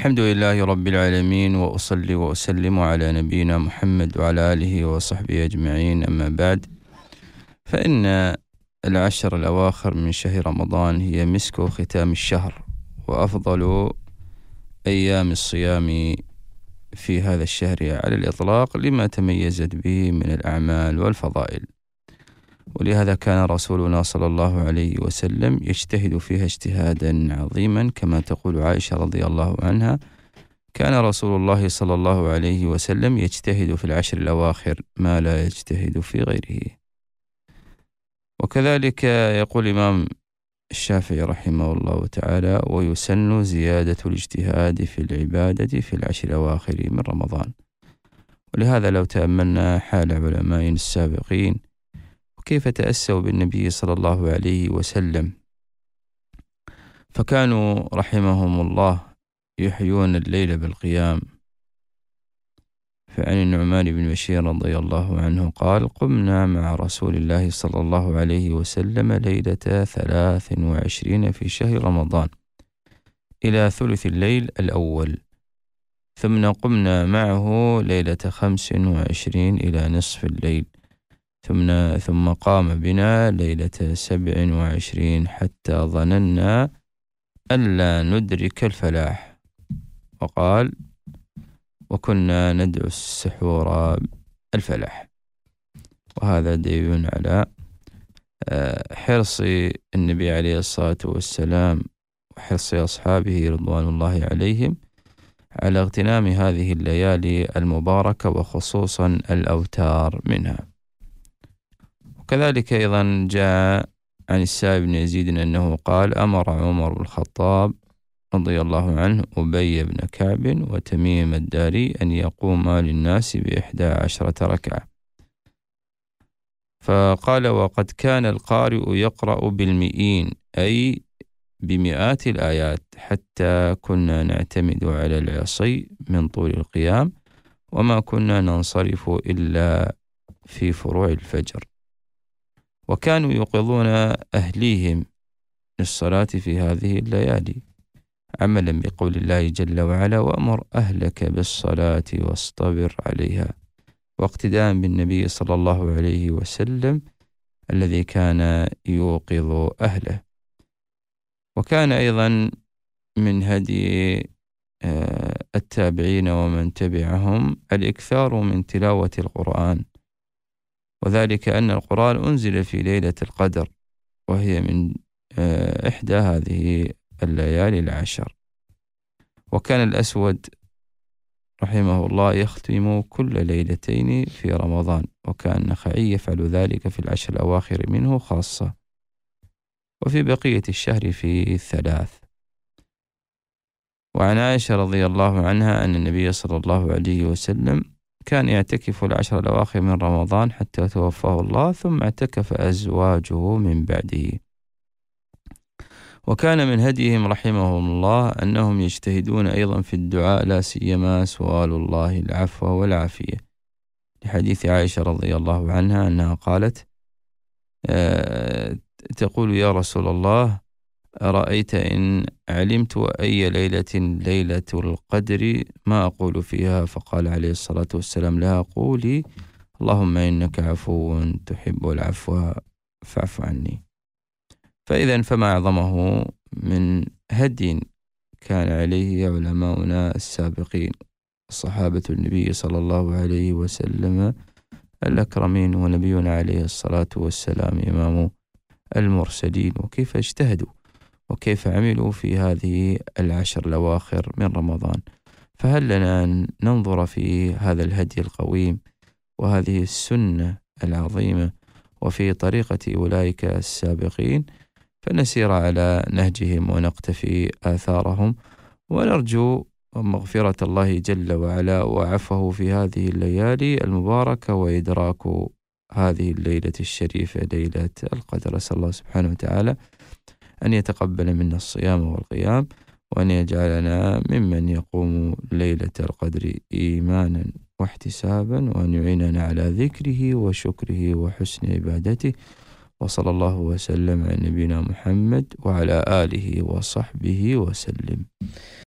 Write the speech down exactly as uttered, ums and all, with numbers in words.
الحمد لله رب العالمين، وأصلي وأسلم على نبينا محمد وعلى آله وصحبه أجمعين، أما بعد، فإن العشر الأواخر من شهر رمضان هي مسك ختام الشهر، وأفضل أيام الصيام في هذا الشهر على الإطلاق لما تميزت به من الأعمال والفضائل. ولهذا كان رسولنا صلى الله عليه وسلم يجتهد فيها اجتهادا عظيما، كما تقول عائشة رضي الله عنها: كان رسول الله صلى الله عليه وسلم يجتهد في العشر الأواخر ما لا يجتهد في غيره. وكذلك يقول الإمام الشافعي رحمه الله تعالى: ويسن زيادة الاجتهاد في العبادة في العشر الأواخر من رمضان. ولهذا لو تأملنا حال علمائنا السابقين وكيف تأسوا بالنبي صلى الله عليه وسلم، فكانوا رحمهم الله يحيون الليل بالقيام. فعن النعمان بن بشير رضي الله عنه قال: قمنا مع رسول الله صلى الله عليه وسلم ليلة ثلاث وعشرين في شهر رمضان إلى ثلث الليل الأول، ثم قمنا معه ليلة خمس وعشرين إلى نصف الليل، ثم ثم قام بنا ليلة سبع وعشرين حتى ظننا ألا ندرك الفلاح. وقال: وكنا ندعو السحور الفلاح. وهذا دليل على حرص النبي عليه الصلاة والسلام وحرص أصحابه رضوان الله عليهم على اغتنام هذه الليالي المباركة، وخصوصا الأوتار منها. وكذلك أيضا جاء عن السائب بن يزيد أنه قال: أمر عمر بن الخطاب رضي الله عنه أبي بن كعب وتميم الداري أن يقوما للناس بإحدى عشرة ركعة، فقال: وقد كان القارئ يقرأ بالمئين، أي بمئات الآيات، حتى كنا نعتمد على العصي من طول القيام، وما كنا ننصرف إلا في فروع الفجر. وكانوا يوقظون أهليهم للصلاة في هذه الليالي، عملا بقول الله جل وعلا: وأمر أهلك بالصلاة واصطبر عليها، واقتداء بالنبي صلى الله عليه وسلم الذي كان يوقظ أهله. وكان أيضا من هدي التابعين ومن تبعهم الإكثار من تلاوة القرآن، وذلك أن القرآن أنزل في ليلة القدر، وهي من إحدى هذه الليالي العشر. وكان الأسود رحمه الله يختم كل ليلتين في رمضان، وكان النخعي يفعل ذلك في العشر الأواخر منه خاصة، وفي بقية الشهر في الثلاث. وعن عائشة رضي الله عنها أن النبي صلى الله عليه وسلم كان يعتكف العشر الأواخر من رمضان حتى توفاه الله، ثم اعتكف أزواجه من بعده. وكان من هديهم رحمهم الله أنهم يجتهدون أيضا في الدعاء، لا سيما سؤال الله العفو والعافية، لحديث عائشة رضي الله عنها أنها قالت: أه تقول: يا رسول الله، أرأيت إن علمت أي ليلة ليلة القدر ما أقول فيها؟ فقال عليه الصلاة والسلام لها: قولي اللهم إنك عفو تحب العفو فاعف عني. فإذا فما أعظمه من هدي كان عليه علماؤنا السابقين، صحابة النبي صلى الله عليه وسلم الأكرمين، ونبينا عليه الصلاة والسلام إمام المرسلين، وكيف اجتهدوا وكيف عملوا في هذه العشر الأواخر من رمضان. فهل لنا أن ننظر في هذا الهدي القويم وهذه السنة العظيمة وفي طريقة أولئك السابقين، فنسير على نهجهم ونقتفي آثارهم، ونرجو مغفرة الله جل وعلا وعفوه في هذه الليالي المباركة، وإدراك هذه الليلة الشريفة ليلة القدر. أسأل الله سبحانه وتعالى أن يتقبل منا الصيام والقيام، وأن يجعلنا ممن يقوم ليلة القدر إيمانا واحتسابا، وأن يعيننا على ذكره وشكره وحسن عبادته. وصلى الله وسلم على نبينا محمد وعلى آله وصحبه وسلم.